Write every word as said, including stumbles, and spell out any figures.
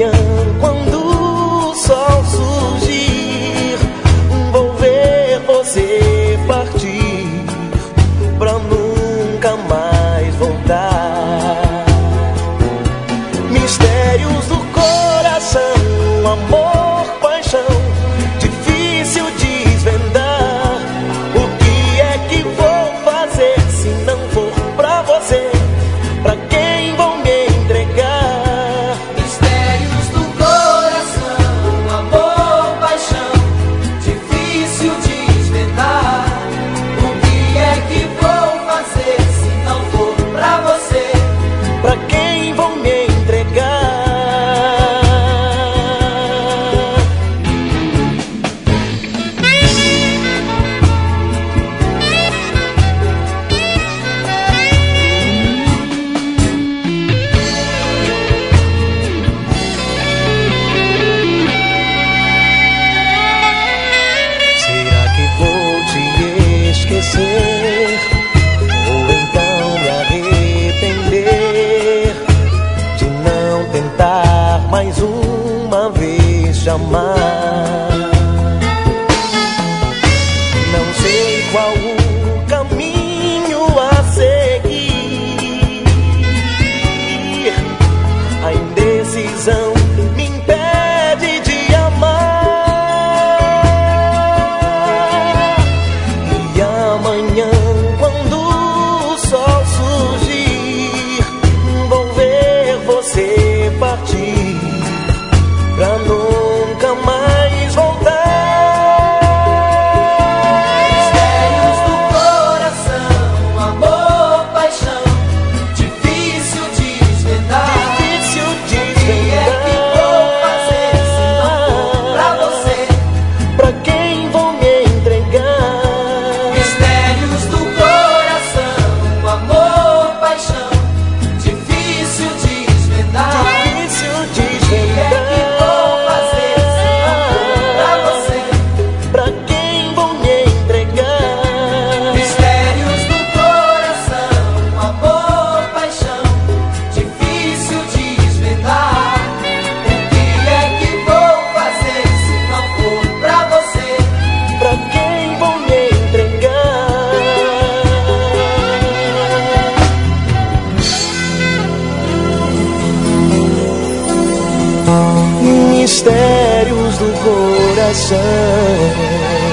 amanhã, quando o sol surgir, vou ver você partir pra nunca mais voltar. Mistérios do coração, amor, paixão, difícil desvendar. O que é que vou fazer se não for pra você? Pra quem vou me entregar? Mistérios do coração, amor, paixão, difícil desvendar. O que é que vou fazer se não for pra você? Pra quem vou me entregar? Será que vou te esquecer? Ou então me arrepender de não tentar mais uma vez te amar? Não sei qual o caminho a seguir. A indecisão me impede de amar. E amanhã, quando o sol surgir, vou ver você partir pra nunca mais voltar. Mistérios do coração, amor, paixão, difícil desvendar. Difícil O que é que vou fazer se não for pra você? Pra quem vou me entregar? Mistérios do coração, amor, paixão, difícil desvendar. Difícil O que é que vou fazer se não for pra você? Pra quem vou me entregar? Mistérios do coração, amor, paixão, difícil desvendar. O que é que vou fazer se não for pra você? Pra quem vou me entregar? Mistérios do coração.